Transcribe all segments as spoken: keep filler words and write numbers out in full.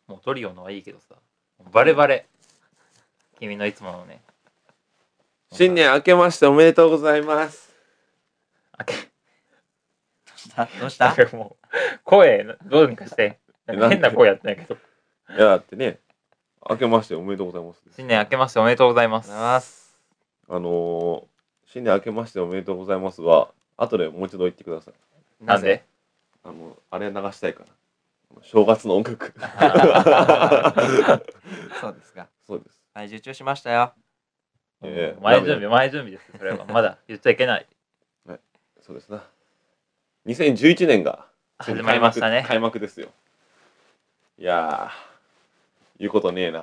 もうトリオのはいいけどさ、バレバレ君のいつものね。 新年明けましておめでとうございます。 明けどうしたなんかもう声どうにかしてなんか変な声やってないけど。 いやだってね、明けましておめでとうございます。 新年明けましておめでとうございます。 あのー、新年明けましておめでとうございますは後でもう一度言ってください。 なんで？ あのあれ流したいから。正月の音楽。 そうですか。 そうです。 はい、受注しましたよ。 えー、 前準備前準備です。それはまだ言っちゃいけない。 はい、そうですな。にせんじゅういちねんが始まりましたね。 開幕ですよ。いやー、言うことねえな。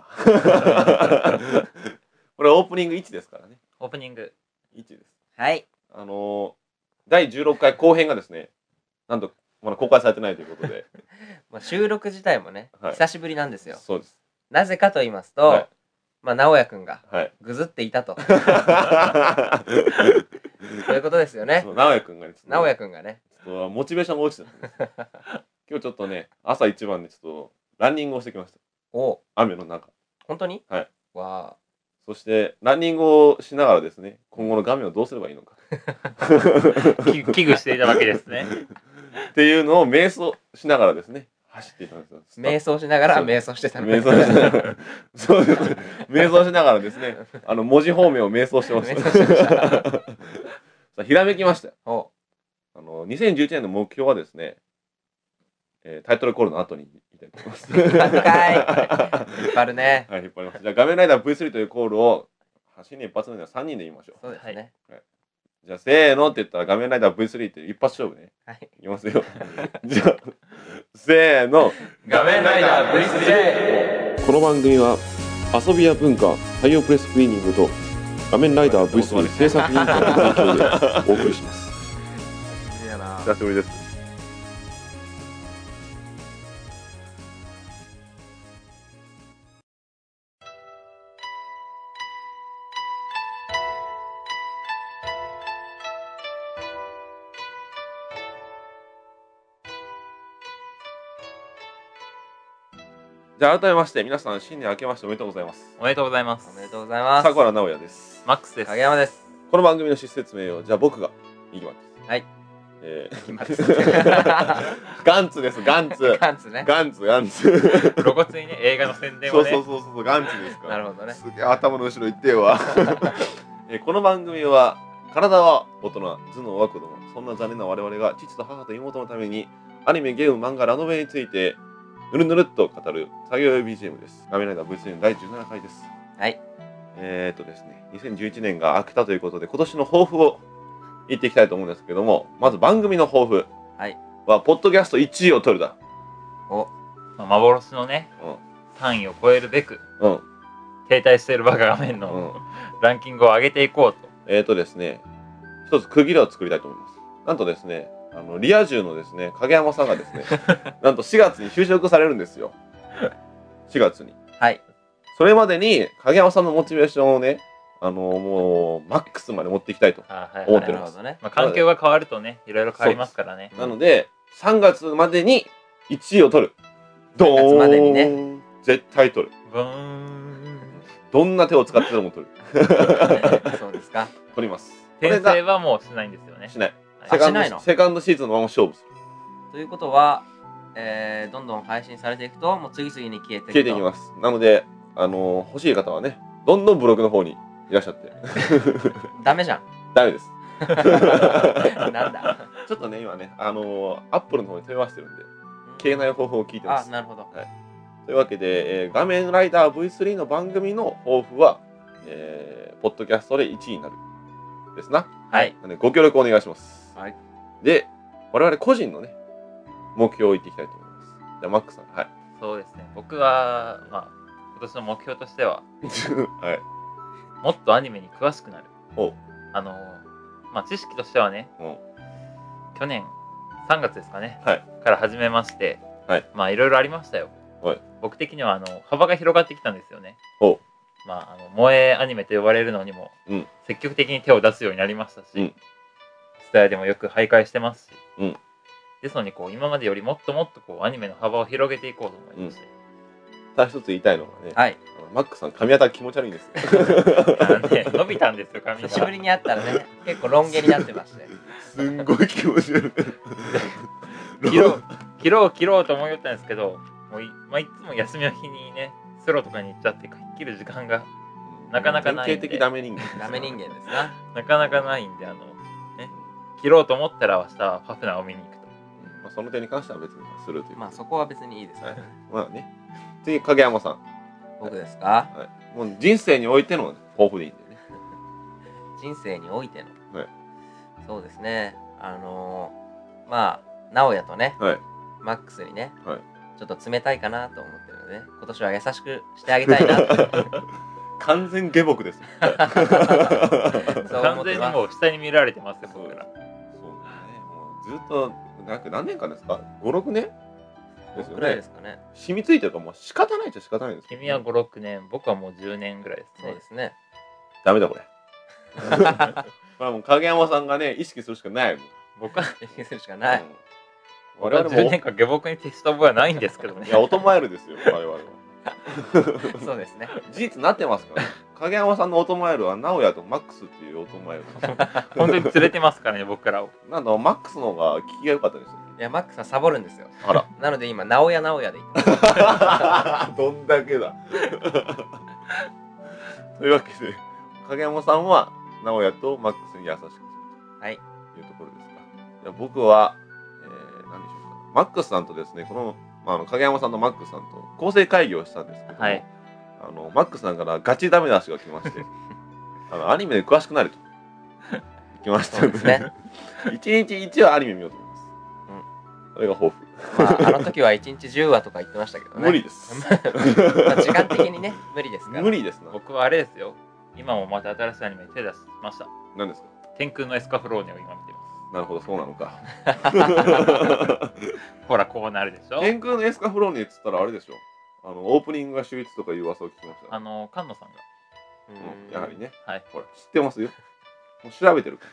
これオープニングいちですからね。 オープニングいちです。 はい。 あのー、だいじゅうろっかい後編がですね、なんとまだ公開されてないということで。 まあ収録自体もね、はい、久しぶりなんですよ。 そうです。 なぜかと言いますと、はい、まあ直哉くんがぐずっていたと。はい、そういうことですよね。 直哉くんがね、 直哉くんがね、 ちょっとモチベーションが落ちてたんです。今日ちょっとね、朝一番でちょっとランニングをしてきました。お、雨の中。 本当に？ はい。 わあ。 そしてランニングをしながらですね、今後の画面をどうすればいいのか危惧していたわけですね。 っていうのを瞑想しながらですね、走っていたんですよ。 瞑想しながら瞑想してたの。 瞑想しながら、そうです。瞑想しながらですね、あの文字方面を瞑想してました。さあ、ひらめきましたよ。あのにせんじゅういちねんの目標はですね、えー、タイトルコールの後に言いたいと思います。 引っ張るかい。引っ張るね。 はい、引っ張ります。じゃあ画面ライダー ブイスリー というコールを新年一発目ではさんにんで言いましょう。 そうですね。 はい、じゃあせーのって言ったら画面ライダー ブイスリー って一発勝負ね。はい。いきますよ。じゃあせーの。 画面ライダー ブイスリー。 この番組は遊びや文化、太陽プレスクリーニングと画面ライダー ブイスリー 制作委員会の提供でお送りします。久しぶりです。じゃあ改めまして皆さん新年明けましておめでとうございます。 おめでとうございます。 おめでとうございます。 迫原直也です。 マックスです。 影山です。 この番組の趣旨説明をじゃあ僕がいきます。 はい。 えー、ガンツです。ガンツ。 ガンツね。 ガンツガンツ。 露骨にね映画の宣伝をね。 そうそうそうそうガンツですか。 なるほどね。 すげえ頭の後ろ行ってよわ。えー、この番組は体は大人、頭脳は子供。そんな残念な我々が父と母と妹のためにアニメ、ゲーム、漫画、ラノベについてぬるぬるっと語る作業用 ビージーエム です。画面ライダー ブイスリー のだいじゅうななかいです。 はい。 えーっとですね、にせんじゅういちねんが明けたということで今年の抱負を言っていきたいと思うんですけども、まず番組の抱負は、ポッドキャストいちいを取るだ。 お、幻のね、うん、単位を超えるべく、うん、停滞しているバカ画面の、うん、ランキングを上げていこうと。 えーっとですね、一つ区切りを作りたいと思います。なんとですね、あのリア充のですね影山さんがですねなんとしがつに就職されるんですよ。しがつに。 はい。 それまでに影山さんのモチベーションをね、あのー、もうマックスまで持っていきたいと思ってます。 ね、まあ、環境が変わるとね、いろいろ変わりますからね。 なのでさんがつまでにいちいを取る。 さんがつまでにね。 絶対取る。 ブーン。 どんな手を使ってでも取る。 そうですか。 取ります。 転生はもうしないんですよね。 しない。 セカンド、 セカンドシーズンのまま勝負する。 ということは、えー、どんどん配信されていくともう次々に消えていくと。 消えていきます。なので、あのー、欲しい方はね、どんどんブログの方にいらっしゃって。 ダメじゃん。 ダメです。 なんだ。 ちょっとね今ね、あのー、アップルの方に問い合わせてるんで、消えない方法を聞いてます。 あ、なるほど。 はい。というわけで、えー、画面ライダー ブイスリー の番組の抱負は、えー、ポッドキャストでいちいになるですな。 はい。 ご協力お願いします。 はい。 で、我々個人のね、目標を言っていきたいと思います。じゃあ、マックさん。はい。 そうですね。僕は、まあ、今年の目標としては、 はい。 もっとアニメに詳しくなる。 おあの、まあ、知識としてはね、去年さんがつですかね、はい、から始めまして、はい、まあ、いろいろありましたよ。はい、僕的には、あの、幅が広がってきたんですよね。おまあ、あの、萌えアニメと呼ばれるのにも、うん、積極的に手を出すようになりましたし、うん、スタイルでもよく徘徊してますし、うん、ですのにこう今までよりもっともっとこうアニメの幅を広げていこうと思いまして、 ただ一つ言いたいのがね、 はい、 あのマックさん髪型気持ち悪いんですよ。 あのね、伸びたんですよ髪が。 久しぶりに会ったらね、結構ロン毛になってまして。 すんごい気持ち悪い。 切ろう切ろう切ろうと思いよったんですけど、もうい、まあ、いつも休みの日にね、スロとかに行っちゃって切る時間がなかなかないんで。 典型的ダメ人間。 ダメ人間ですな。 なかなかないんで、あのね、切ろうと思ったら明日はファフナーを見に行くと。 まあ、その点に関しては別にするという。 まあそこは別にいいですね。 まあね。次、影山さん。 僕ですか？ はい。もう人生においての抱負でいいんでね。 人生においての。 はい。 そうですね。あのー、まあ直哉とね、 はい、 マックスにね、 はい、 ちょっと冷たいかなと思ってるので、ね、今年は優しくしてあげたいなと。 完全下僕です。 完全にもう下に見られてますよ、僕ら。 そうだね。もうずっとなんか何年間ですか？ご、ろくねんですよね。 ぐらいですかね。 染みついてるからもう仕方ないっちゃ仕方ないです、 ね。君はご、ろくねん、僕はもうじゅうねんぐらいですね。そうですね。 ダメだこれ。これもう影山さんがね意識するしかないもん。 僕は意識するしかない。うん、 我々もじゅうねんかん下僕に徹した覚えはないんですけどね。 いや、オトマエルですよ、我々は。 そうですね。 事実なってますから、ね、影山さんのオトマエルは直哉とマックスっていうオトマエル本当に連れてますからね、僕らを。 なんだ、マックスの方が聞きが良かったですよ。 いや、マックスはサボるんですよ。 あら。 なので今、直哉直哉で言ってます。 どんだけだ。というわけで、影山さんは直哉とマックスに優しくすると、はい、いうところですか。いや僕は、えー、何でしょうか。マックスさんとですね、この、まあ、あの影山さんとマックスさんと構成会議をしたんですけども、はい、あのマックスさんからガチダメ出しが来ましてあのアニメで詳しくなると来ましたので、ね、いちにちいちわアニメ見ようと思います、うん、それが抱負、 まあ、あの時はいちにちじゅうわとか言ってましたけどね無理ですまあ時間的にね無理ですから無理ですな。 僕はあれですよ、今もまた新しいアニメに手出しました。 何ですか？ 天空のエスカフローネを今見てます。 なるほど、そうなのか。 ほら、こうなるでしょ。 天空のエスカフローネっつったらあれでしょ。あのオープニングが秀逸とかいう噂を聞きました。 あの菅野さんが、 うん、やはりね、 はい、 ほら知ってますよ。もう調べてるから。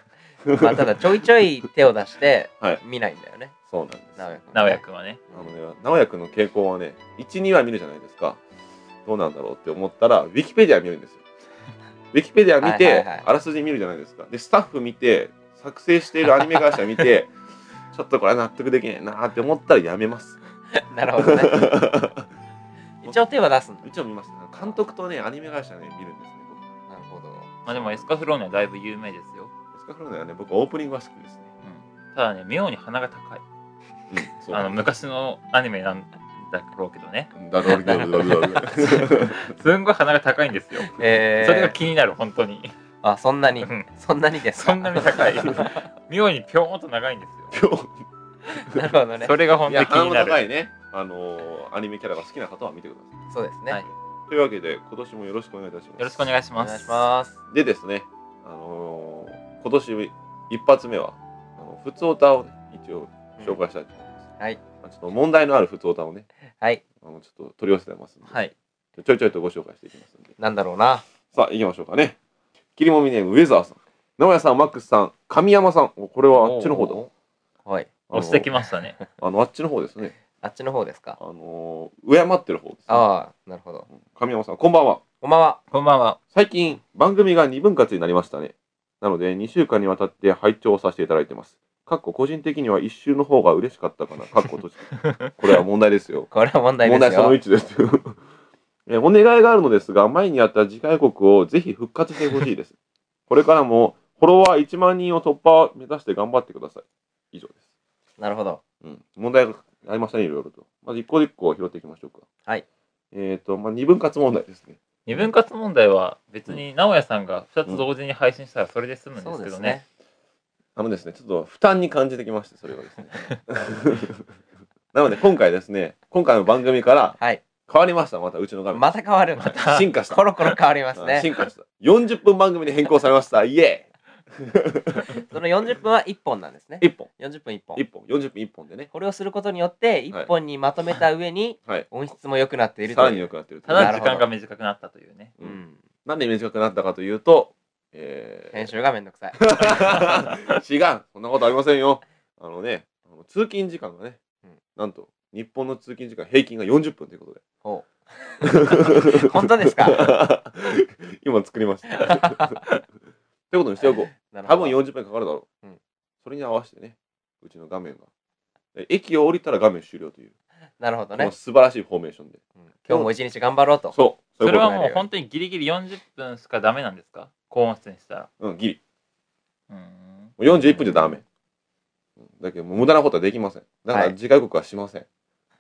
まあただちょいちょい手を出して見ないんだよね。はい、 そうなんです。 直哉くんはね。 あのね、直哉くんの傾向はね、いち、にわ見るじゃないですか。どうなんだろうって思ったら、ウィキペディア見るんですよ。ウィキペディア見て、はいはいはい、あらすじ見るじゃないですか。で、スタッフ見て、作成しているアニメ会社見て、ちょっとこれ納得できないなって思ったらやめます。 なるほどね。一応手は出すんだ。 一応見ます。監督とね、アニメ会社ね、見るんですね、 僕。なるほど。 まあでもエスカフローネはだいぶ有名ですよ。 エスカフローネはね、僕オープニングは好きですね。 うん、ただね、妙に鼻が高い。うん、そうあの昔のアニメなんだろうけどね。 だろうだろうだろうだろう。 すんごい鼻が高いんですよ。えー、それが気になる、本当に。 あ、そんなに、そんなにですか。 そんなに高い。妙にぴょーんと長いんですよ。 なるほどね。 それが本当に気になる。 高いね、あのー、アニメキャラが好きな方は見てください。 そうですね。はい、 というわけで、今年もよろしくお願いいたします。 よろしくお願いします。 お願いします。 でですね、あのー、今年一発目は、あのふつおたをね、一応紹介したいと思います。うん、はい。ちょっと問題のあるふつおたをね、 はい。 あのちょっと取り寄せてますので、 はい。 ちょいちょいとご紹介していきますので。 なんだろうな。 さあ、行きましょうかね。切りもみネーム、ウェザーさん。直哉さん、マックスさん、神山さん。これはあっちの方だ。 はい。 押してきましたね。 あの、あっちの方ですね。 あっちの方ですか。 あのー、敬ってる方です、ね。 ああ、なるほど。 神山さん、こんばんは。 こんばんは。 こんばんは。 最近、番組がにぶん割になりましたね。なので、にしゅうかんにわたって拝聴させていただいてます。かっこ個人的にはいっ週の方が嬉しかったかな。かっこ閉じて。これは問題ですよ。 これは問題ですよ。 問題そのいちです。えお願いがあるのですが、前にあった次回予告をぜひ復活してほしいです。これからもフォロワーいちまんにんを突破を目指して頑張ってください。以上です。 なるほど。 うん、問題がありましたね、いろいろと。まず一個一個拾っていきましょうか。 はい。 えっと、まあ、二分割問題ですね。 二分割問題は別に直哉さんがふたつ同時に配信したらそれで済むんですけどね。 あのですね、ちょっと負担に感じてきまして、それがですね。なので今回ですね、今回の番組から変わりました、またうちの画面。 また変わる、また進化した。 コロコロ変わりますね。 進化した。よんじゅっぷん番組に変更されました。イエーイそのよんじゅっぷんはいっぽんなんですね。 いっぽん。 よんじゅっぷんいっぽん。 いっぽん。よんじゅっぷんいっぽんでね。 これをすることによっていっぽんにまとめた上に音質も良くなっているという。 さらに良くなっている。 ただ時間が短くなったというね。 うん。なんで短くなったかというと、えー、 編集がめんどくさい。 違う。そんなことありませんよ。あのね、あの通勤時間がね、うん、なんと日本の通勤時間平均がよんじゅっぷんということで。 本当ですか？ 今作りました。ということにしておこう。多分よんじゅっぷんかかるだろう。うん、それに合わせてね、うちの画面が。駅を降りたら画面終了という。 なるほどね。 素晴らしいフォーメーションで。 うん、今日も一日頑張ろうと。 そう。 それはもう本当にギリギリよんじゅっぷんしかダメなんですか？高音質にしたら。 うん、ギリ。うん。よんじゅういっぷんじゃダメ。だけど、無駄なことはできません。だから、次回告はしません。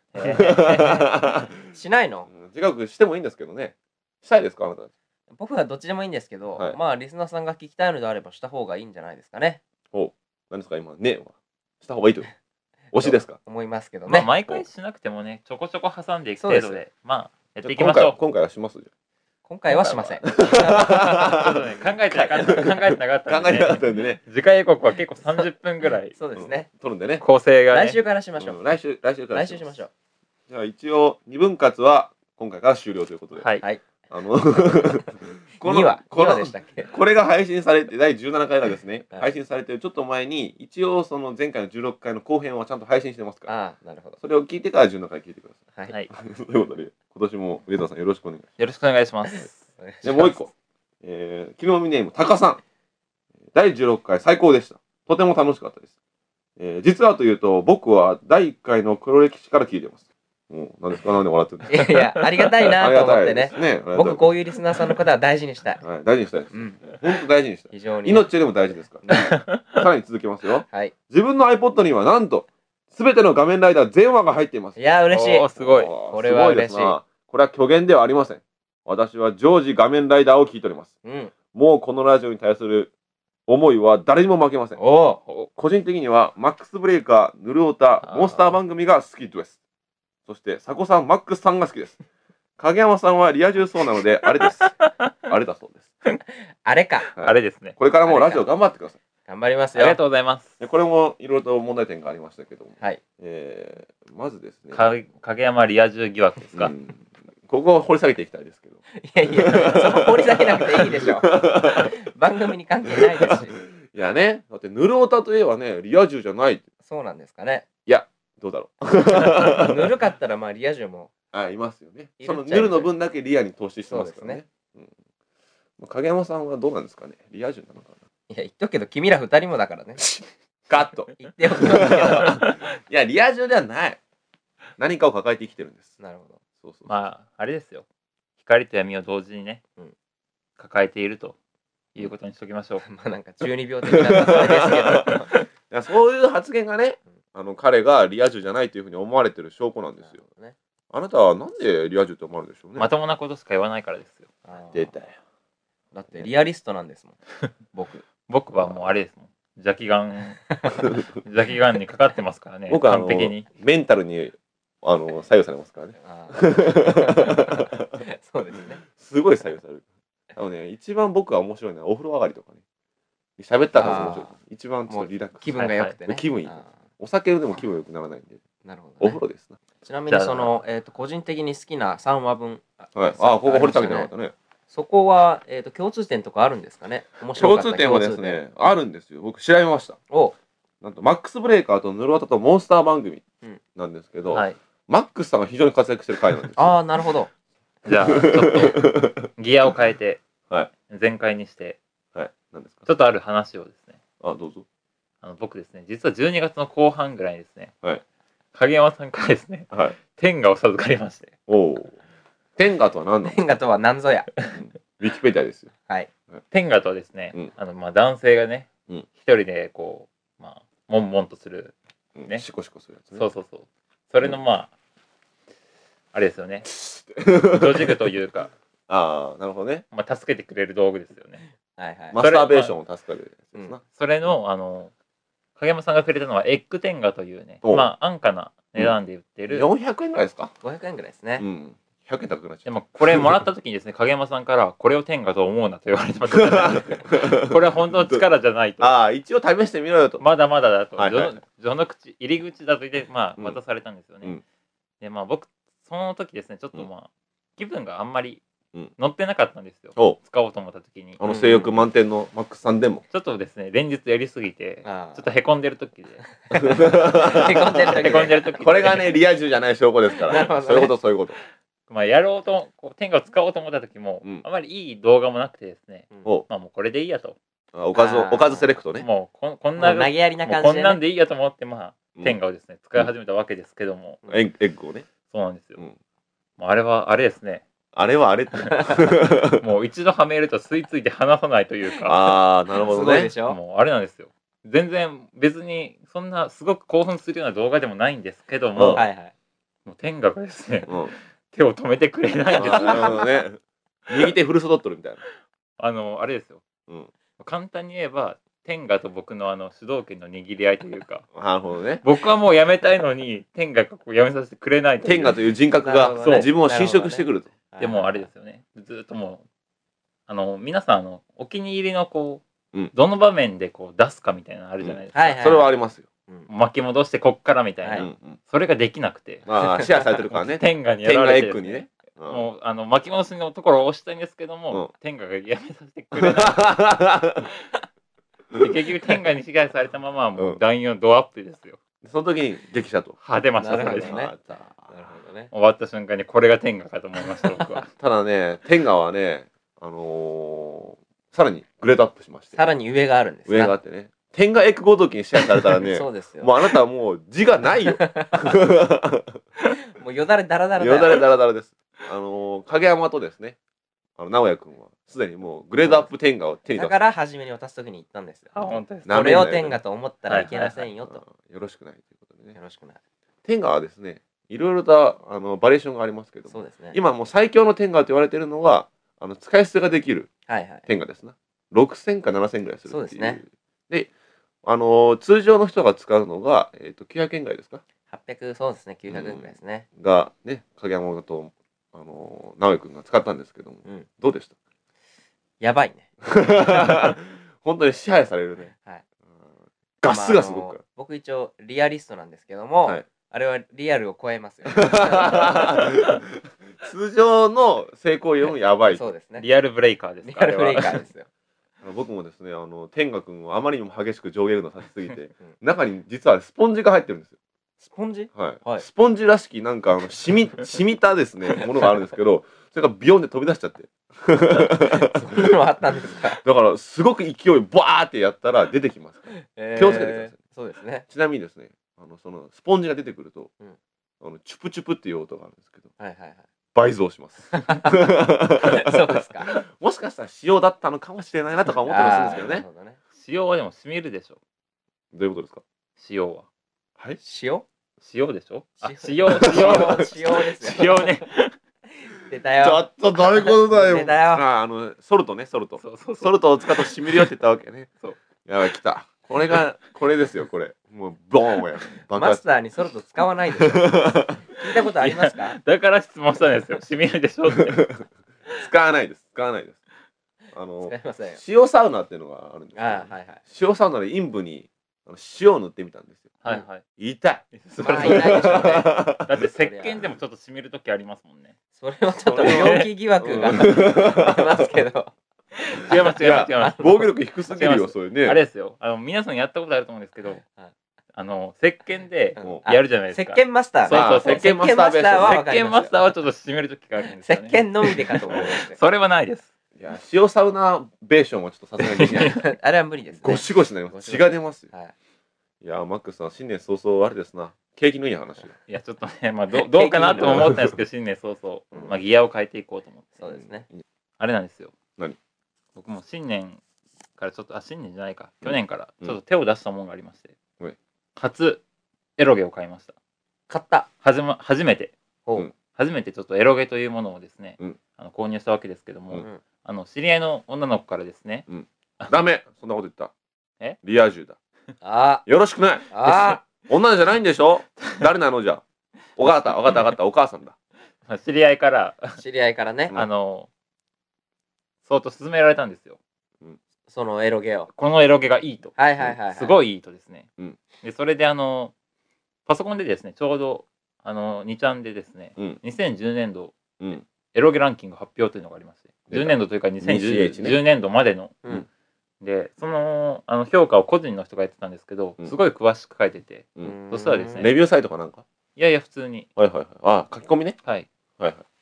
しないの？ 次回告してもいいんですけどね。したいですか、あなたたち。 僕はどっちでもいいんですけど、はい、まあ、リスナーさんが聞きたいのであればした方がいいんじゃないですかね。 お、何ですか、今、ねは。した方がいいという。推しですか？ 思いますけどね。 まあ、毎回しなくてもね、ちょこちょこ挟んでいく程度で、まあ、やっていきましょう。 今回はしますじゃ今回はしません。ちょっとね、考えてなかった。考えてなかったんで、ね。 考えてなかったんでね。 次回予告は結構さんじゅっぷんぐらい。 そうですね。 撮るんでね。 構成が、ね。 来週からしましょう。 うん、来週、来週から。 来週しましょう。 じゃあ一応、二分割は今回から終了ということで。 はい。はい。 あの、 このにわ、このでしたっけ？ これが配信されて、だいじゅうななかいがですね、はい、配信されてるちょっと前に、一応その前回のじゅうろっかいの後編はちゃんと配信してますから。 ああ、なるほど。 それを聞いてからじゅうななかい聞いてください。 はい。 ということで、今年も上田さんよろしくお願いします。 よろしくお願いします。 で、もう一個。えー、昨日ミネーム、タカさん。だいじゅうろっかい最高でした。とても楽しかったです。えー、実はというと、僕はだいいっかいの黒歴史から聞いてます。もう、何ですか？なんで笑ってるんですか？ いやいや、ありがたいなと思ってね。 ね、 僕、こういうリスナーさんの方は大事にしたい。 はい、大事にしたいです。うん。本当大事にしたい。 非常に。 命よりも大事ですから。さらに続けますよ。 はい。 自分の iPod にはなんと、すべての画面ライダー全話が入っています。 いや、嬉しい。 すごい。 これは嬉しい。 これは虚言ではありません。私は常時画面ライダーを聞いております。うん。もうこのラジオに対する思いは誰にも負けません。個人的には、マックスブレイカー、ヌルオタ、モンスター番組が好きです。そして、佐古さん、マックスさんが好きです。影山さんはリア充そうなので、あれです。あれだそうです。 あれか。 あれですね。 これからもラジオ頑張ってください。 頑張りますよ。 ありがとうございます。 これもいろいろと問題点がありましたけども。 はい。 えー、まずですね。 影山リア充疑惑ですか？うん、 ここを掘り下げていきたいですけど。 いやいや、そこ掘り下げなくていいでしょ。番組に関係ないですし。 いやね、だってヌルオタといえばね、リア充じゃない。 そうなんですかね。 いや、どうだろう。 ぬるかったらまあリア充も。 あ、いますよね。そのヌルの分だけリアに投資してますからね。うん、影山さんはどうなんですかね。リア充なのかな。 いや、言っとくけど、君ら二人もだからね。 カット。 言っておきますけど。 いや、リア充ではない。何かを抱えて生きてるんです。 なるほど。 そうそう。まあ、あれですよ。光と闇を同時にね、うん、抱えているということにしときましょう。 まあなんか中二病的な発言ですけど。 いや、そういう発言がね、あの彼がリア充じゃないというふうに思われてる証拠なんですよ。ね、あなたはなんでリア充と思われるでしょうね。 まともなことしか言わないからですよ。 出たよ。 だってリアリストなんですもん。僕。 僕はもうあれですもん。邪気眼邪気眼にかかってますからね。僕は完璧にメンタルにあの左右されますからね。 そうですね。 すごい左右される。あのね、一番僕が面白いのはお風呂上がりとかね。喋ったら面白い。一番ちょっとリラックス。 気分が良くてね。 気分いい。お酒でも気分良くならないんで。 なるほど。 お風呂ですな。 ちなみにそのえっと個人的に好きなさんわぶん。 はい。あ、ここ掘り下げてなかったね。 そこはえっと共通点とかあるんですかね。 面白かった共通点はですね、あるんですよ。僕調べました。お。なんとマックスブレイカーとヌルワタとモンスター番組なんですけど、マックスさんが非常に活躍してる回なんですよ。 ああ、なるほど。 じゃあちょっとギアを変えて、はい、全開にして、はい、何ですか？ちょっとある話をですね。 あ、どうぞ。 あの僕ですね、実はじゅうにがつの後半ぐらいにですね、はい、影山さんからですね、はい、天下を授かりまして。 おお。天下とは何なの？ 天下とは何ぞや。 ウィキペディアですよ。 はい。 天下とはですね、うん、あのまあ男性がね、うん、一人でこうまあ悶々とするね、 うん、シコシコするやつね。 そうそうそう。それのまあ、うん、あれですよね。ロジックというか。 ああ、なるほどね。 まあ助けてくれる道具ですよね。 はいはい。 マスターベーションを助かるやつですな、 まあうん。それのあの影山さんがくれたのはエッグ天下というね、まあ安価な値段で売ってる、 うん、よんひゃくえんぐらいですか？ ごひゃくえんぐらいですね。 うん。ひゃくえん高くなっちゃう。 でもこれもらった時にですね、影山さんからこれを天下と思うなと言われてました。これは本当の力じゃないと。 ああ、一応試してみろよと。 まだまだだと。はいはい、序の口入り口だと言ってまあ渡されたんですよね。うん、でまあ僕その時ですねちょっとまあ、うん、気分があんまり乗ってなかったんですよ。うん、使おうと思った時に。 あの性欲満点のマックスさんでも。 ちょっとですね連日やりすぎてちょっとへこんでる時で。 へこんでる時。へこんでる時。 これがねリア充じゃない証拠ですから。そういうことそういうこと。 まあやろうとこう天下を使おうと思った時も、うん、あまりいい動画もなくてですね、うん、まあもうこれでいいやと。 あおかずおかずセレクトね。 もうここんな投げやりな感じで、ね、 こんなんでいいやと思ってまあ、うん、天下をですね使い始めたわけですけども、 うん、エッグをね。 そうなんですよ。うん、あれはあれですね。 あれはあれってもう一度はめると吸い付いて離さないというか。 ああなるほどね。すごいでしょ。 もうあれなんですよ。全然別にそんなすごく興奮するような動画でもないんですけども、うん、はいはい、もう天下がですね、うん、手を止めてくれないんですよ。 なるほどね。右手フルソドットルみたいな。 あのあれですよ。うん、簡単に言えば天下と僕のあの主導権の握り合いというか。 なるほどね。 僕はもうやめたいのに天下がこうやめさせてくれないという。 天下という人格が、ね、そう自分を侵食してくると。 でもあれですよね。ずっともうあの皆さんあのお気に入りのこう、うん、どの場面でこう出すかみたいなのあるじゃないですか。うんはいはい、 それはありますよ。 うん、巻き戻してこっからみたいな、はい、それができなくて。 まあシェアされてるからね。 天下にやられて、ね、 天下エッグにね。 うん、もうあの巻き戻しのところを押したいんですけども、うん、天下がやめさせてくれないで結局天下に支配されたままもう弾用ドアップですよ。 その時に激写と果てました。それでね。 なるほどね。 終わった瞬間にこれが天下かと思いました僕は。 ただね天下はねあのー、さらにグレードアップしまして。 さらに上があるんです。 上があってね。天下エッグごときに支配されたらねそうですよ。 もうあなたはもう字がないよ。 もうよだれだらだらだよ。よだれだらだらです。あのー、影山とですねあの直哉君はすでにもうグレードアップ天下を手に出す。 だから初めに渡す時に言ったんですよ。 あ本当です。 これを天下と思ったらいけませんよと。 よろしくないということでね。 よろしくない。 天下はですねいろいろとあのバリエーションがありますけども、 そうですね、 今もう最強の天下と言われているのはあの使い捨てができる天下ですな。ろくせんかななせんぐらいするっていう。そうですね。であの通常の人が使うのが、えー、ときゅうひゃくえんぐらいですか。 はっぴゃくそうですねきゅうひゃくえんぐらいですね。 うん、がね影山とあの直江君が使ったんですけども、うん、どうでした？ やばいね。 本当に支配されるね。はい。ガスがすごく、まあ、 僕一応リアリストなんですけども、はい、あれはリアルを超えますよ。 通常の成功よりもやばい。 そうですね。 リアルブレイカーです。 リアルブレイカーですよ。 僕もですね、あの天下君をあまりにも激しく上下運動させすぎて、うん、中に実はスポンジが入ってるんですよ。 スポンジ？ はい。はい、スポンジらしきなんかあの染み染みたですねものがあるんですけど、それがビヨンで飛び出しちゃって。 そんなのあったんですか？ だからすごく勢いバーってやったら出てきますから。えー、気をつけてください。 そうですね。 ちなみにですね、あのそのスポンジが出てくると、うん、あのチュプチュプっていう音があるんですけど、はいはいはい。倍増します。 そうですか。 もしかしたら塩だったのかもしれないなとか思ったりするんですけどね。どね塩はでも染みるでしょ。 どういうことですか？ 塩は。 はい。 塩？ 塩でしょ。あ、塩塩塩ですよ。塩ね。 出たよ。 ちょっとどういうことだよ。 出たよ。 あ、あのソルトね、ソルト。そうそうそうソルトを使うと染みるよって言ったわけね。そう。やばい来た。これがこれですよこれ。もうボーンや。 マスターにソルト使わないでしょ。聞いたことありますか？ だから質問したんですよ。染みるでしょって。 使わないです。使わないです。あの塩サウナっていうのがあるんですけど、ね、はいはい、塩サウナで陰部に塩を塗ってみたんですよ。 はいはい。 痛い。 まあ、痛いでしょうね。 だって石鹸でもちょっと染みる時ありますもんね。 それはちょっと病気疑惑がありますけど。 違います違います違います。 防御力低すぎるよそれね。 あれですよ。あの皆さんやったことあると思うんですけど、あの石鹸でやるじゃないですか。 石鹸マスター。 そうそう石鹸マスターは石鹸マスターはちょっと染みる時があるんですよね。 石鹸のみでかと思うんですよ。 それはないです。 いや塩サウナベーションはちょっとさすがにできない。 あれは無理ですね。 ゴシゴシになります。血が出ますよ。はい。いやマックスさん新年早々あれですな。景気のいい話。 いやちょっとねまあどどうかなと思ったんですけど新年早々まあギアを変えていこうと思って。 そうですね。 あれなんですよ。 何？ 僕も新年からちょっとあ新年じゃないか去年からちょっと手を出したものがありまして、うん、初エロゲを買いました。 買った。 はじま初めて。うん、初めてちょっとエロゲというものをですね、うん、あの購入したわけですけども、うん、あの知り合いの女の子からですね、うん、 ダメそんなこと言った。 え？ リア充だ。 あよろしくない。 あ女じゃないんでしょ？誰なのじゃあ。おかったわかったわかったお母さんだ。 知り合いから知り合いからね、 あの相当勧められたんですよ。 うん、そのエロゲを。 このエロゲがいいと。 はいはいはい、はい、 すごいいいとですね。 うん、 でそれであのパソコンでですねちょうどあのにちゃんでですね、うん、にせんじゅうねんど、うん、エロゲランキング発表というのがありまして、じゅうねんどというかにせんじゅうねんどまでの、うん、でそのあの評価を個人の人がやってたんですけど、すごい詳しく書いてて、うん、そしたらですねレビューサイトかなんかいやいや普通にはいはいはいあ書き込みねはいはいはい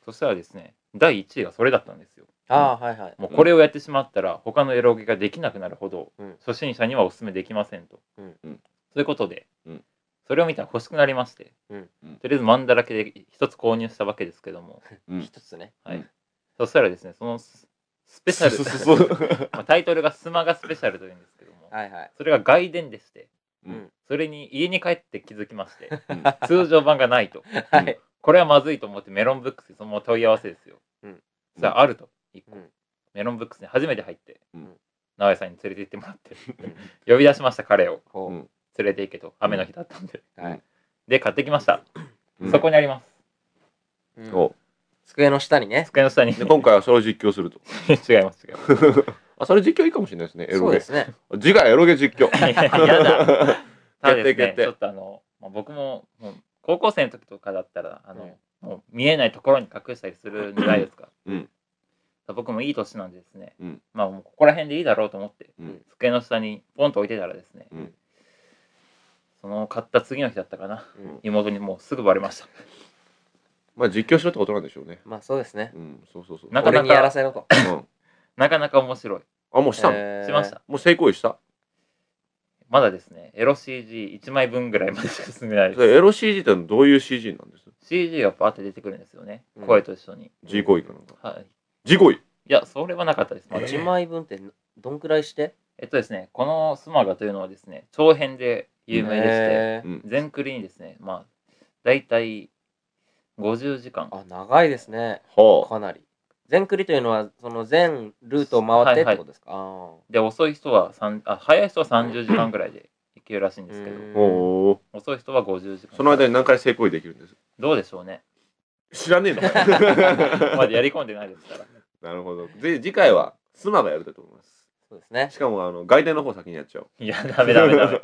そしたらですね、だいいちいがそれだったんですよ。 ああ、はいはい。 もうこれをやってしまったら他のエロゲができなくなるほど、 うん、 初心者にはお勧めできませんと、 うん、 そういうことで、 うん、 それを見たら欲しくなりまして、うん、とりあえずマンだらけで一つ購入したわけですけども、 一つね、 はい、うん、そしたらですね、そのスペシャルまあタイトルがスマガスペシャルというんですけども、はいはい、それが外伝でして、うん、それに家に帰って気づきまして、うん、通常版がないと、はい、これはまずいと思ってメロンブックスにそのまま問い合わせですよ、うん、そしたらあるといっこ、うん、メロンブックスに初めて入って、うん、直江さんに連れて行ってもらって呼び出しました彼を、うん、連れて行けと、雨の日だったんで、うん、はい、で買ってきました、うん、そこにあります、 うん、机の下にね、 机の下にで今回はそれを実況すると違います違いますあ、それ実況いいかもしれないですね、エロゲ。 そうですね、 次回エロゲ実況やだただですね、ちょっとあの、まあ、僕ももう高校生の時とかだったらあの、うん、もう見えないところに隠したりするじゃないですか、うん、僕もいい年なんでですね、うん、まあもうここら辺でいいだろうと思って、うん、机の下にポンと置いてたらですね、うん、その買った次の日だったかな、うん、妹にもうすぐバレましたまあ実況しろってことなんでしょうね。 まあそうですね、 うん、そうそうそう、 なかなか俺にやらせろと、 うん、なかなか面白い。 あ、もうしたの？ しました。 もう成功した？ まだですね、エロ シージーいち 枚分ぐらいまでしか進めないです。 エロ シージー ってどういう シージー なんです？ シージー がパーって出てくるんですよね、うん、声と一緒に。 G 行為かなんか。 はい。 G 行為？ いや、それはなかったです。 まだいちまいぶんってどんくらいして？ えっとですね、このスマガというのはですね、長編で有名でして、全クリにですね、まあ、だいたいごじゅうじかん。 あ、長いですね。かなり。全クリというのは、その全ルートを回ってってことですか？はいはい、 で、遅い人はあ、早い人はさんじゅうじかんぐらいでいけるらしいんですけど、遅い人はごじゅうじかん。 その間に何回成功できるんです？ どうでしょうね。 知らねえのまだやり込んでないですから。 なるほど。で、次回はスマがやると思います。 そうですね。 しかも、あの、外伝の方先にやっちゃおう。 いや、ダメダメダメ。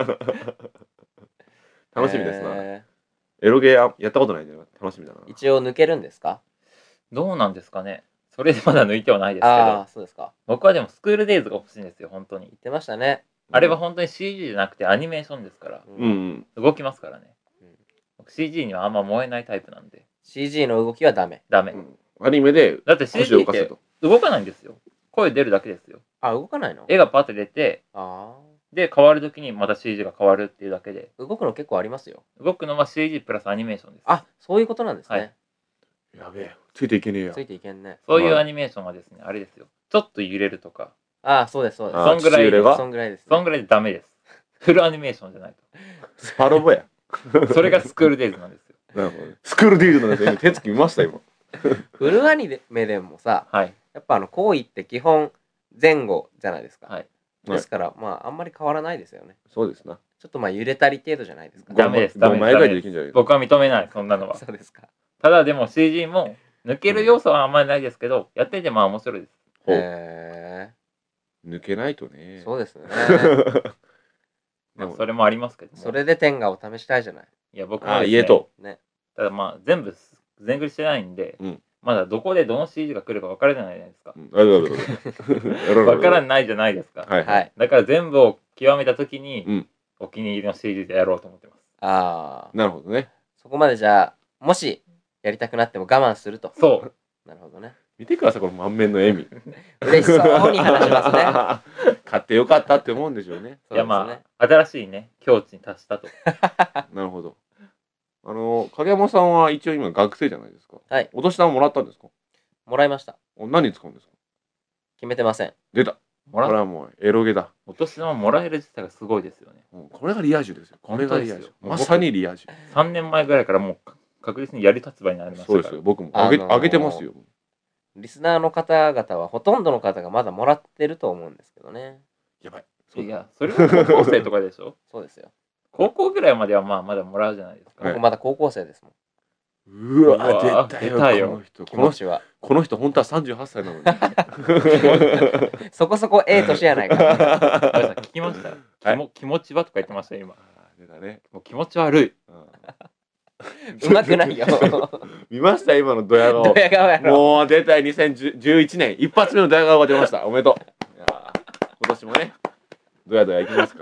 楽しみですな。えー、エロゲーやったことないんで楽しみだな。 一応抜けるんですか？ どうなんですかね。それでまだ抜いてはないですけど。 ああ、そうですか。 僕はでもスクールデイズが欲しいんですよ、本当に。 言ってましたね。 あれは本当に シージー じゃなくてアニメーションですから。うん、うん、動きますからね。うん、僕 シージー にはあんま燃えないタイプなんで。 シージー の動きはダメ。 ダメ。 うん、アニメでだって シージー って動かないんですよ。声出るだけですよ。 あ、動かないの？ 絵がパッて出て、あで変わるときにまた シージー が変わるっていうだけで。 動くの結構ありますよ。 動くのは シージー プラスアニメーションです。 あ、そういうことなんですね。はい、 やべえ、ついていけねえや。 ついていけんね。 そういうアニメーションはですね、あれですよ。ちょっと揺れるとか。 ああ、そうですそうです。 そんぐらいで、そんぐらいです、ね。 そんぐらいでダメです。フルアニメーションじゃないと。 スパロボや。 それがスクールデイズなんですよ。 なるほど。スクールデイズなんですよ。手つき見ました今。 フルアニメでもさ、はい、やっぱあの行為って基本前後じゃないですか。はい。ですから、まああんまり変わらないですよね。 そうですな。 ちょっとまあ揺れたり程度じゃないですか。 ダメです。ダメです。僕は認めない、そんなのは。 そうですか。 ただでも シージー も抜ける要素はあんまりないですけど、やっててまあ面白いです。 へえ。抜けないとね。 そうですね。 まあそれもありますけども。 それで天下を試したいじゃない。 いや僕もですね。 家と。 ね。ただまあ全部全振りしてないんで、うん、まだどこでどの シージー が来るか分からないじゃないですか。分からないじゃないですか。はいはい。だから全部を極めたときに、うん、お気に入りの シージー でやろうと思ってます。 ああ。なるほどね。 そこまでじゃあもしやりたくなっても我慢すると。 そう。 なるほどね。 見てくださいこの満面の笑み。 嬉しそうに話しますね。 買ってよかったって思うんでしょうね。 いやまあ新しいね境地に達したと。 なるほど。あの影山さんは一応今学生じゃないですか。はい。お年玉もらったんですか？ もらいました。 何に使うんですか？ 決めてません。 出た。これはもうエロゲだ。 お年玉もらえる自体がすごいですよね。 これがリア充ですよ。これがリア充。まさにリア充。 さんねんまえぐらいからもう確実にやる立場になりましたから。 そうですよ。僕もあげ、あのー、あげてますよ。 リスナーの方々はほとんどの方がまだもらってると思うんですけどね。 やばい。 いや、それは高校生とかでしょ？ そうですよ。 高校ぐらいまではまあまだもらうじゃないですか。 僕まだ高校生ですもん。 うわ、出たよ。この人。 気持ちは。 この人本当はさんじゅうはっさいなのに。 そこそこええ年やないか。 聞きました。気も気持ちはとか言ってました今。 出たね。 もう気持ち悪い。 うまくないよ。 見ました今のドヤ顔。 ドヤ顔やろ。 もう出たいにせんじゅういちねん一発目のドヤ顔が出ました。おめでとう。今年もねドヤドヤいきますから。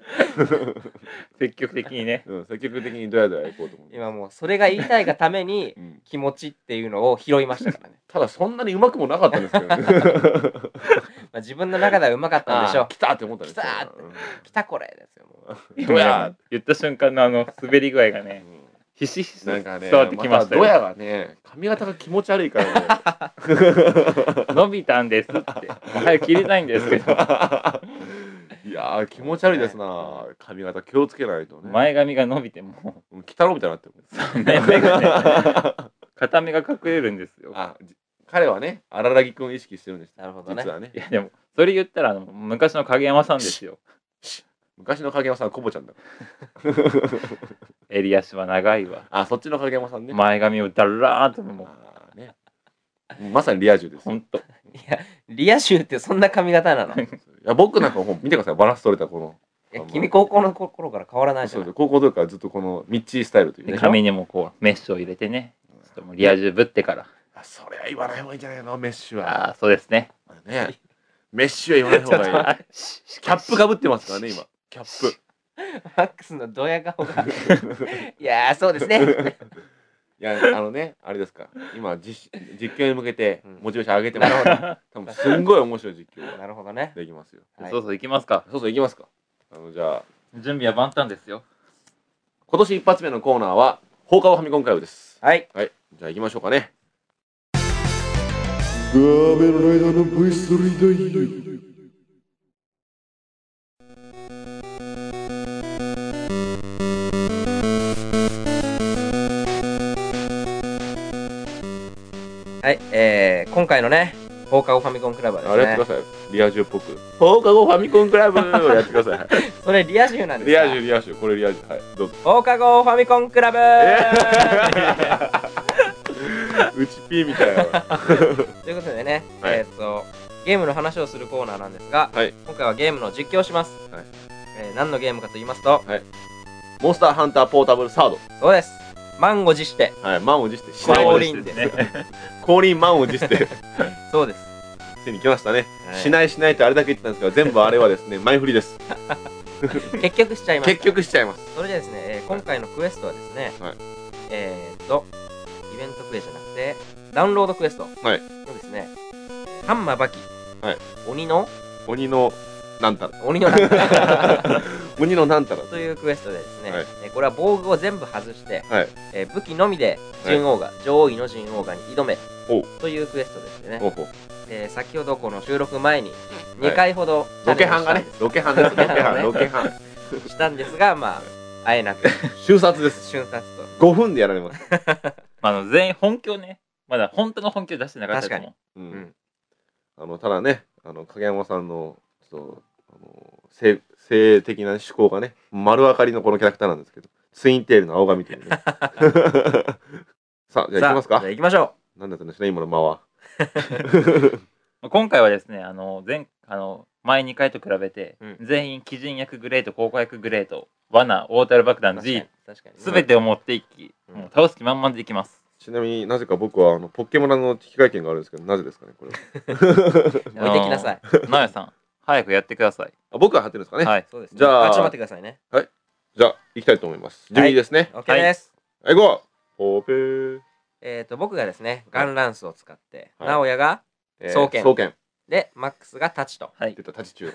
積極的にね、 うん、積極的にドヤドヤ行こうと思う。 今もうそれが言いたいがために気持ちっていうのを拾いましたからね。 ただそんなにうまくもなかったんですけどね。 まあ自分の中ではうまかったんでしょう。 来たって思ったんですよ。 来たって、うん、来たこれですよ。もうドヤ言った瞬間のあの滑り具合がね、うん、ひしひし伝わってきましたよ。 ドヤがね、髪型が気持ち悪いからね。 伸びたんですって。早く切りたいんですけど。 いやー気持ち悪いですな。髪型気をつけないとね。 前髪が伸びても鬼太郎みたいになってる。 目がね、片目が隠れるんですよ。 あ、彼はね、荒木くんを意識してるんです。 なるほどね。 実はね。 いやでもそれ言ったらあの昔の影山さんですよ。 昔の影山さんはコボちゃんだ。 襟足は長いわ。 あ、そっちの影山さんね。 前髪をダラーっともうね。まさにリア充です。 本当。いやリア充ってそんな髪型なの？いや僕なんかもう見てください、バランス取れたこの。 いや君高校の頃から変わらないじゃん。 そう高校の時からずっとこのミッチースタイルというね。 髪にもこうメッシュを入れてね。ちょっともうリア充ぶってから。 それは言わない方がいいんじゃないのメッシュは。 ああそうですね。 ね。メッシュは言わない方がいい。キャップかぶってますからね今。キャップ。 マックスのドヤ顔がいやーそうですね。 いやあのねあれですか今実実況に向けてモチベーション上げてます。多分すんごい面白い実況なるほどねできますよ。 そうそう行きますか。 そうそう行きますか。あのじゃあ準備は万端ですよ。 今年一発目のコーナーは放課後ファミコンクラブです。 はいはいじゃあ行きましょうかね。ガーメンライダーの ブイスリー だいはい、えー、今回のね放課後ファミコンクラブはですね、 あれやってくださいリア充っぽく放課後ファミコンクラブをやってください。 それリア充なんですか？ リア充リア充これリア充はいどうぞ。 放課後ファミコンクラブうちピーみたいな。 ということでね、はい、えー、っとゲームの話をするコーナーなんですが、はい、今回はゲームの実況をします、はい、えー、何のゲームかと言いますと、はい、 モンスターハンターポータブルサード。 そうです。満を持して、 はい、満を持して降臨ですね。 降臨満を持してそうです。 ついに来ましたね、はい、しないしないとあれだけ言ってたんですが全部あれはですね前振りです。 結局しちゃいます。 結局しちゃいます。 それでですね、えー、今回のクエストはですね、はい、えーっとイベントクエじゃなくてダウンロードクエストのですね、ハンマバキ、はい、鬼の鬼のなんたら鬼のなんたら鬼のなんたらというクエストでですね、はい、これは防具を全部外して、はい、えー、武器のみで陣王が、はい、上位の陣王がに挑めというクエストでしてね、えー、先ほどこの収録前ににかいほど、はい、 ロケハンがねロケハンですロケハンロケハンしたんですが、まああえなく瞬殺です瞬殺とごふんでやられます。 あの全員本気をねまだ本当の本気を出してなかったと思う。 確かに、うんうん、 あのただねあの影山さんのちょっとあの性性的な思考がね丸分かりのこのキャラクターなんですけどツインテールの青髪というね。さあじゃあ行きますか。 じゃあ行きましょう。なんだったんですね今の間は。 今回はですねあの前あの前にかいと比べて、うん、全員鬼人役グレート高校役グレート罠オータル爆弾 G 全てを持っていき、うん、もう倒す気満々でいきます。 ちなみになぜか僕はあのポッケモラの引換券があるんですけどなぜですかねこれ。 置いてきなさい。 なやさん早くやってください。 あ僕は貼ってるんですかね。 はい、そうです、ね。 じゃあ、 ちょっと待ってくださいね。 はい。じゃあ行きたいと思います。準備いいですね。 オッケーです。 はい、行こう。ポーペー。 えっと僕がですね、ガンランスを使って、直哉が双剣。双剣。 でマックスがタチと。 はい。出たタチ中。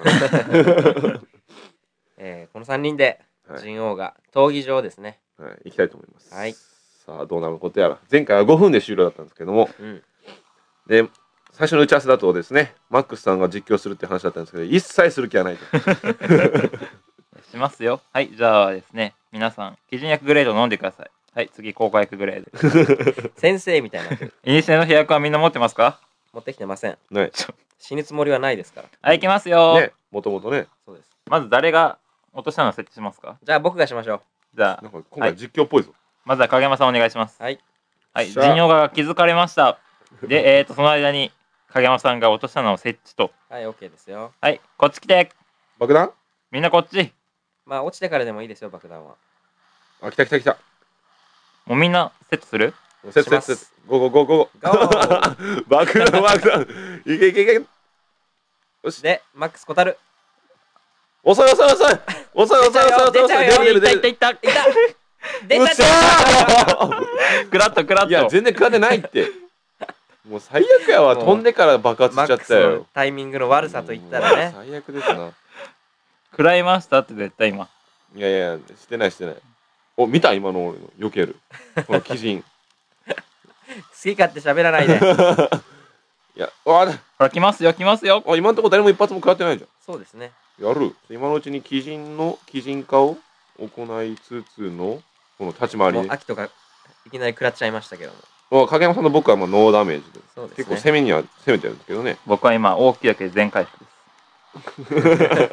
えこのさんにんで陣王が闘技場ですね。 はい、行きたいと思います。 はい。 さあどうなることやら。前回はごふんで終了だったんですけども。うん。で。最初の打ち合わせだとですねマックスさんが実況するって話だったんですけど一切する気はないとしますよ。はいじゃあですね皆さん鬼人役グレード飲んでください。はい次高校役グレード先生みたいなイニシャルの飛躍はみんな持ってますか？ 持ってきてません。 ない死ぬつもりはないですから。 はい行きますよねもともとね。 そうです。 まず誰が落としたのを設置しますか？ じゃあ僕がしましょう。 じゃあなんか今回実況っぽいぞ、はい、 まずは影山さんお願いします。 はいはい陣王が気づかれましたでえーとその間に影山さんが落としたのを設置と。 はい OK ですよ。 はいこっち来て。 爆弾みんなこっち。 まあ落ちてからでもいいですよ爆弾は。 あ来た来た来た。 もうみんなセットする？ セットセットゴーゴーゴーゴー爆弾爆弾いけいけいけ。よしでマックス小樽遅い遅い遅い遅い遅い遅い遅い遅い。 出る出る出る。いったいったいった。出ちゃった。 クラッとクラッと。 いや全然食らってないって。もう最悪やわ。飛んでから爆発しちゃったよ。 タイミングの悪さと言ったらね。 最悪ですな。 食らいましたって絶対今。 いやいやしてないしてない。お見た今の俺の避ける。この鬼人。 好き勝手喋らないで。 いや、わあ、 ほら来ますよ来ますよ。 あ、今んとこ誰も一発も食らってないじゃん。 そうですね。 やる。今のうちに鬼人の鬼人化を行いつつのこの立ち回りで。 アキトがいきなり食らっちゃいましたけども。 影山さんと僕はまあノーダメージで。 そうですね。 結構攻めには攻めてるんですけどね。 僕は今大きいだけで全回復です。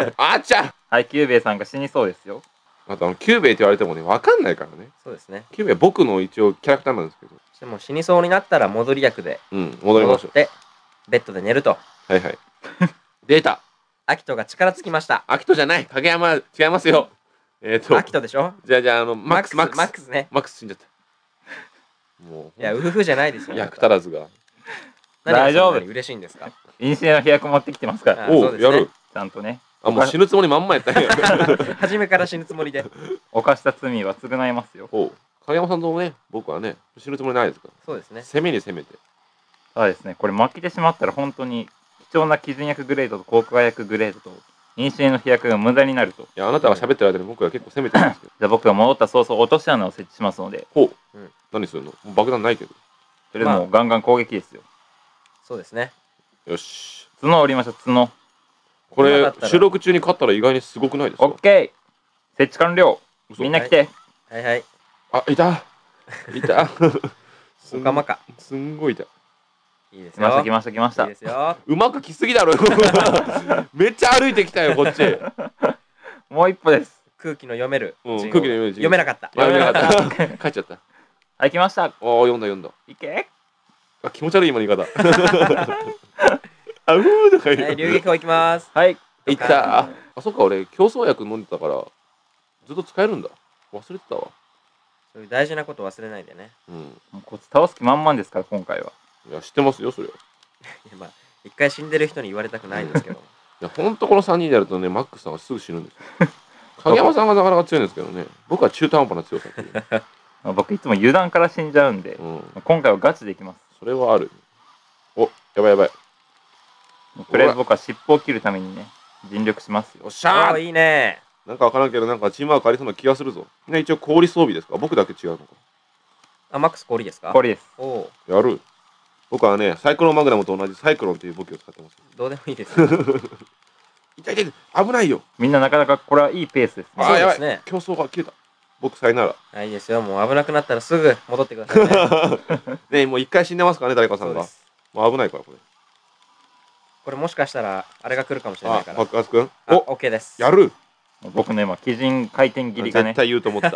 あっちゃ。 はい、キューベイさんが死にそうですよ。 あとあのキューベイって言われてもね分かんないからね。 そうですね。 キューベイ僕の一応キャラクターなんですけど。 でも死にそうになったら戻り役で。 うん、戻りましょう。 でベッドで寝ると。 はいはい。出た。 アキトが力尽きました。 アキトじゃない。影山違いますよ。えっと。 アキトでしょ。 じゃあじゃああのマックスマックスマックスね。 マックス死んじゃった。もういやウフフじゃないですよ。 役足らずが。 大丈夫。嬉しいんですか。 インシエの飛躍持ってきてますから。 おやる。 ちゃんとね。 あもう死ぬつもりまんまやったんや。 初めから死ぬつもりで。 犯した罪は償いますよ。 お影山さんとね僕はね死ぬつもりないですから。 そうですね。 攻めに攻めて。 そうですね。これ負けてしまったら本当に貴重な鬼人役グレードと航空役グレードとインシエの飛躍が無駄になると。いやあなたが喋ってる間に僕は結構攻めてるんですけど。 じゃあ僕が戻った早々落とし穴を設置しますので。 ほう。うん、何するの？爆弾ないけど。 それでもガンガン攻撃ですよ。 そうですね。 よし。 角を折りましょう角。 これ収録中に勝ったら意外にすごくないですか？ オッケー。設置完了。みんな来て。 はいはい。 あいた。いた。 おかまか。 すんごいいた。 いいですよ。 来ました来ました来ました。 いいですよ。 うまく来すぎだろ。めっちゃ歩いてきたよこっち。 もう一歩です。 空気の読める。 うん、空気の読める。 読めなかった。 読めなかった。帰っちゃった。 はい来ました。 おお読んだ読んだ。 いけ。 あ気持ち悪い今の言い方。あうーとか言う。 はい流撃をいきます。 はい。 いった。あそっか俺競争薬飲んでたからずっと使えるんだ。忘れてたわ。 そういう大事なこと忘れないでね。 うん。こっち倒す気満々ですから今回は。 いや知ってますよそれは。 いやまあ一回死んでる人に言われたくないんですけど。 いやほんとこのさんにんでやるとねマックスさんがすぐ死ぬんですよ。影山さんがなかなか強いんですけどね。僕は中途半端な強さっていう。 僕いつも油断から死んじゃうんで、うん、今回はガチでいきます。 それはある。おやばいやばい。 とりあえず僕は尻尾を切るためにね尽力しますよ。 おっしゃーいいね。 なんかわからんけどなんかチームワークありそうな気がするぞ。ね一応氷装備ですか？僕だけ違うのか。 あマックス氷ですか？ 氷です。 おお。 やる。僕はねサイクロンマグナムと同じサイクロンという武器を使ってます。 どうでもいいです。 痛い痛い危ないよ。 みんななかなかこれはいいペースですね。 ああやばいね。競争が切れた。僕さえなら。 あいいですよ。もう危なくなったらすぐ戻ってくださいね。 ねもう一回死んでますからね誰かさんが。もう危ないからこれ。 これもしかしたらあれが来るかもしれないから。 爆発くん。 おオッケーです。 やる。 僕の今鬼人回転切りがね。 絶対言うと思った。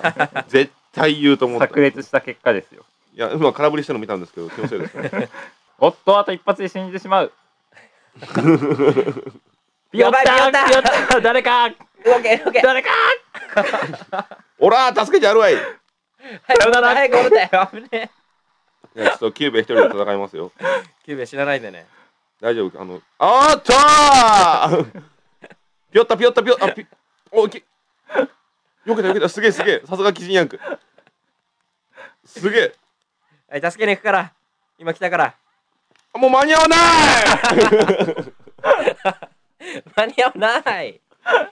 絶対言うと思った。 炸裂した結果ですよ。 いや今空振りしてるの見たんですけど気のせいですね。 おっとあと一発で死んでしまう。 ピヨッターピヨッター誰か。 オッケーオッケー。 誰か。 おら助けてやるわい。 はいはいゴールだよ。危ねえ。いやちょっとキューベ一人で戦いますよ。 キューベ知らないでね。 大丈夫あのあーっとー。ピヨッタピヨッタピヨッタピおき。よけたよけたすげえすげえさすが鬼人ヤンク。すげえ。 はい助けに行くから今来たから。 もう間に合わない。 間に合わない。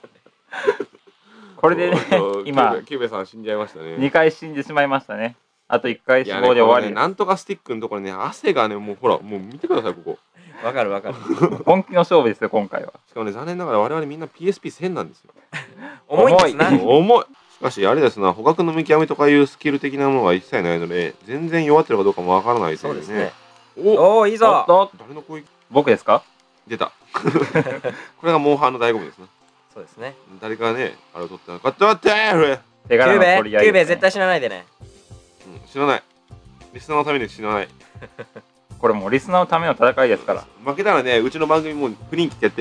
これでね今キューベさん死んじゃいましたね。 にかい死んでしまいましたね。あといっかい死亡で終わり、 ね、なんとかスティックのところね汗がねもうほらもう見てくださいここ。 わかるわかる。 本気の勝負ですよ今回は。 しかもね残念ながら我々みんな ピーエスピーせん なんですよ。 重いですな。 重い。しかしあれですな捕獲の見極めとかいうスキル的なものは一切ないので全然弱ってるかどうかもわからないですよね。 そうですね。おおいいぞ。 誰の攻撃？ 僕ですか？ 出た。これがモンハンの醍醐味ですね。 そうですね。 誰かねあれを取ったのかって待ってー。 キューベキューベ絶対死なないでね。 うん死なない。リスナーのために死なない。 これもうリスナーのための戦いですから。 負けたらねうちの番組も不人気ってやって。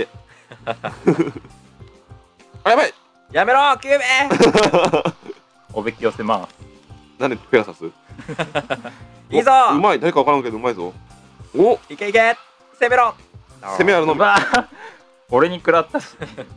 あやばい。 やめろキューベ。 おびき寄せます。 なんでペガサス？ いいぞ。 うまい誰かわからんけどうまいぞ。おいけいけ攻めろ。 攻めあるのみ。 俺に食らったし。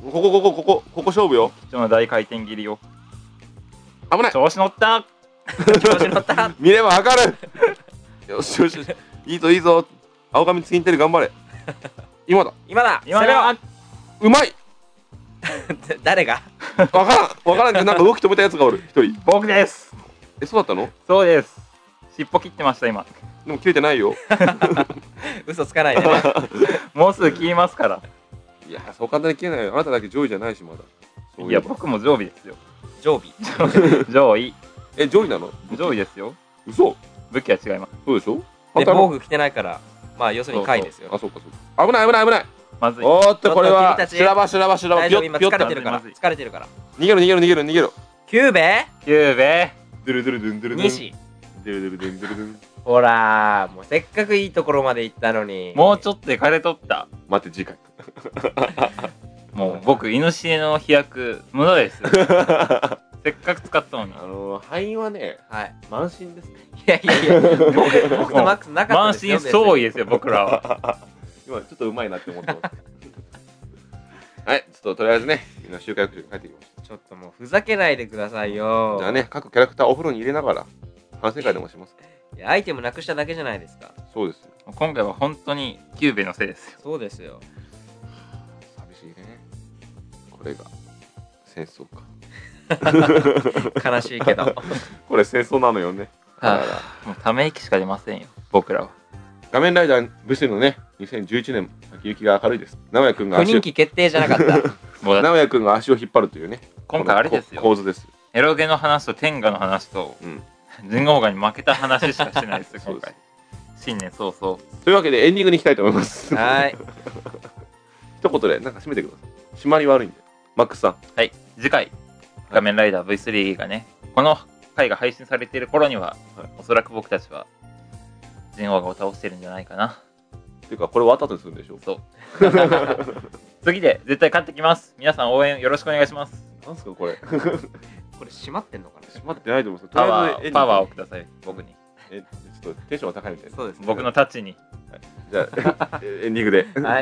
ここここここここ勝負よ。 貴重な大回転切りを。 危ない。 調子乗った。 調子乗った。 見ればわかる。よしよしよし。いいぞいいぞ。青髪ツインテール頑張れ。今だ。 今だ。 今だ。 うまい。 誰が？ わからんわからんけどなんか動き止めたやつがおる一人。 僕です。 え、そうだったの？ そうです。尻尾切ってました今。 でも切れてないよ。 嘘つかないでね。 もうすぐ切りますから。 いや、そう簡単に切れないよ。あなただけ上位じゃないしまだ。 いや、僕も上位ですよ。 上位。 上位。 え、上位なの？ 上位ですよ。 嘘？ 武器は違います。 そうでしょ？ で、防具着てないから、まあ要するに下位ですよ。 あ、そうかそうか。危ない危ない危ない。 まずい。 おーっとこれは修羅場修羅場修羅場。 大丈夫、今疲れてるから疲れてるから。 逃げろ逃げろ逃げろ逃げろ。 キューベ？ キューベ。 ドゥルドゥルドゥンドゥルドゥン。 西。 ドゥルドゥルドゥンドゥルドゥン。 ほらー、もうせっかくいいところまで行ったのに。 もうちょっとで枯れとった。 待って次回。 もう僕イノシシの飛躍無駄ですよ。せっかく使ったのに。 あのー、敗因はね、 はい、 慢心ですね。 いやいやいや、僕、僕とマックスなかったですよ。 慢心総意ですよ僕らは。 今ちょっとうまいなって思ってます。はい、ちょっととりあえずね、みんな周回復習帰ってきました。 ちょっともうふざけないでくださいよ。 じゃあね、各キャラクターお風呂に入れながら反省会でもします。 いや、アイテムなくしただけじゃないですか。 そうですよ。 今回は本当にキューベのせいですよ。 そうですよ。 寂しいね。これが戦争か。 悲しいけど。 これ戦争なのよね。 はあ、もうため息しか出ませんよ僕らは。 画面ライダーブスのね、にせんじゅういちねん先行きが明るいです。直哉くんが不人気決定じゃなかった。 直哉くんが足を引っ張るというね。 今回あれですよ。 構図です。 エロゲの話と天下の話と、うん、人王がに負けた話しかしてないですよ今回。新年早々。 というわけでエンディングに行きたいと思います。 はい。 一言でなんか締めてください。締まり悪いんで。マックスさん。 はい。次回画面ライダー ブイスリー がね、この回が配信されている頃には、はい、おそらく僕たちは人王を倒してるんじゃないかな。 っていうかこれ終わった後にするんでしょ。 そう。次で絶対勝ってきます。皆さん応援よろしくお願いします。 なんすかこれ。 これ閉まってんのかな。 閉まってないと思うんです。 パワーパワーをください僕に。 え、ちょっとテンションが高いみたいな。 そうです。僕のタッチに。 はい、じゃあエンディングで。 はい。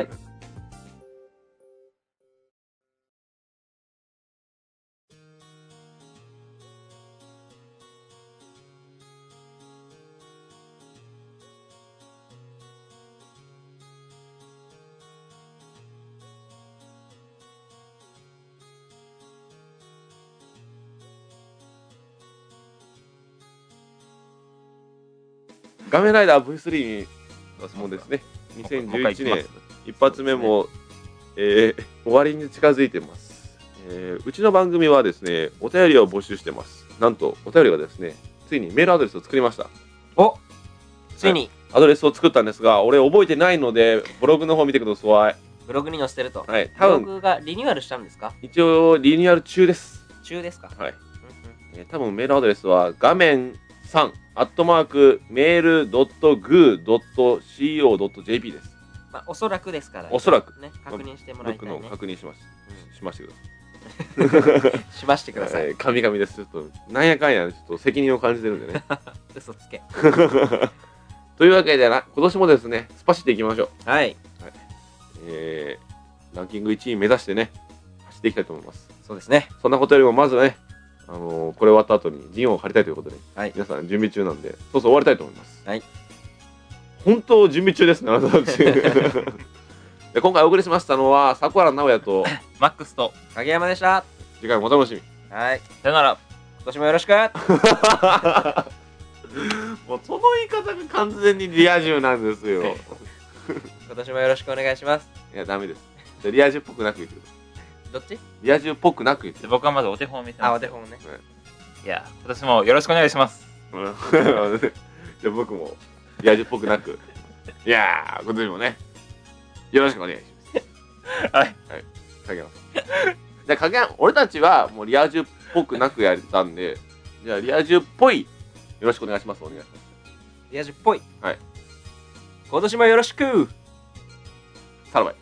画面ライダー ブイスリー にもですね、にせんじゅういちねん一発目も、えー、終わりに近づいてます、えー。うちの番組はですね、お便りを募集してます。なんと、お便りがですね、ついにメールアドレスを作りました。 おついに、 はい、アドレスを作ったんですが、俺覚えてないので、ブログの方見てください。 ブログに載せてると。 はい、多分ブログがリニューアルしたんですか？ 一応、リニューアル中です。 中ですか？ はい。うんうん、えー、多分メールアドレスは、画面さん、アットマーク、メールドットグードットシーオードットジェーピー です。 まあ、おそらくですから、ね。 おそらく。 ね、確認してもらいたい、ね。 僕の確認します。うん、しましてください。しましてください。えー、神々です。ちょっと、なんやかんや、ちょっと責任を感じてるんでね。 嘘つけ。 というわけでな、今年もですね、スパシっていきましょう。 はい。はい、 えー、ランキングいちい目指してね、走っていきたいと思います。 そうですね。 そんなことよりも、まずね、あのー、これ終わった後に陣を張りたいということで、 はい、 皆さん準備中なんで、そうそう終わりたいと思います。 はい。 本当準備中ですね、あなたたち。で今回お送りしましたのは、迫原直也と、 マックスと、 影山でした。 次回もお楽しみ。 はい。 さよなら。 今年もよろしく。 もうその言い方が完全にリア充なんですよ。 今年もよろしくお願いします。 いや、ダメです。じゃリア充っぽくなく言ってください。 どっち？ リア充っぽくなく言って。 僕はまずお手本を見せます。 あ、お手本ね。 いや、今年もよろしくお願いします。 じゃあ僕もリア充っぽくなく。いやー、今年もね、よろしくお願いします。はい。はい。影山さん。じゃあ影山、俺たちはもうリア充っぽくなくやったんで、じゃあリア充っぽい、よろしくお願いします。お願いします。 リア充っぽい。 はい。 今年もよろしく。 さらばい。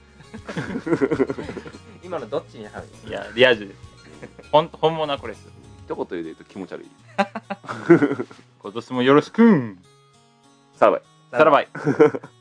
今のどっちに入る？ いや、リア充です。ほん本物はこれです。 一言で言うと気持ち悪い。 今年もよろしく。 さらばい。 さらばい。